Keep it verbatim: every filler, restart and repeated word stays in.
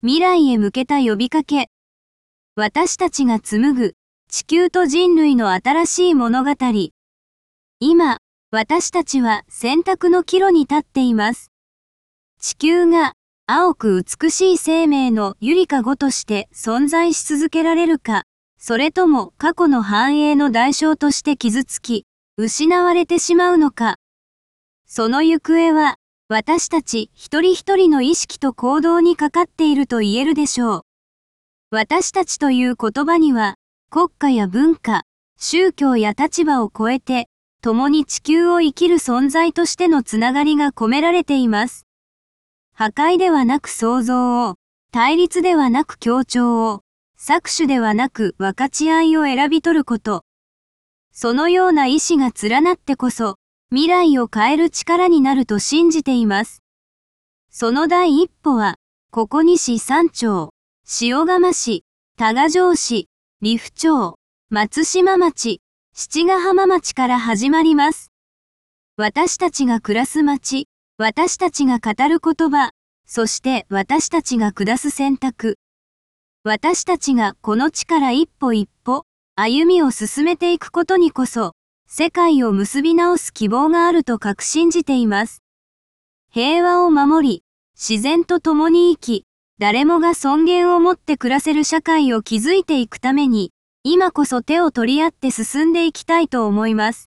未来へ向けた呼びかけ。私たちが紡ぐ地球と人類の新しい物語。今、私たちは選択の岐路に立っています。地球が青く美しい生命のゆりかごとして存在し続けられるか、それとも過去の繁栄の代償として傷つき、失われてしまうのか。その行方は、私たち一人一人の意識と行動にかかっていると言えるでしょう。私たちという言葉には、国家や文化、宗教や立場を超えて、共に地球を生きる存在としてのつながりが込められています。破壊ではなく創造を、対立ではなく協調を、搾取ではなく分かち合いを選び取ること。そのような意志が連なってこそ、未来を変える力になると信じています。その第一歩は、ここに市三町、塩釜市、多賀城市、利府町、松島町、七ヶ浜町から始まります。私たちが暮らす町、私たちが語る言葉、そして私たちが下す選択。私たちがこの地から一歩一歩、歩みを進めていくことにこそ、世界を結び直す希望があると確信じています。平和を守り、自然と共に生き、誰もが尊厳を持って暮らせる社会を築いていくために、今こそ手を取り合って進んでいきたいと思います。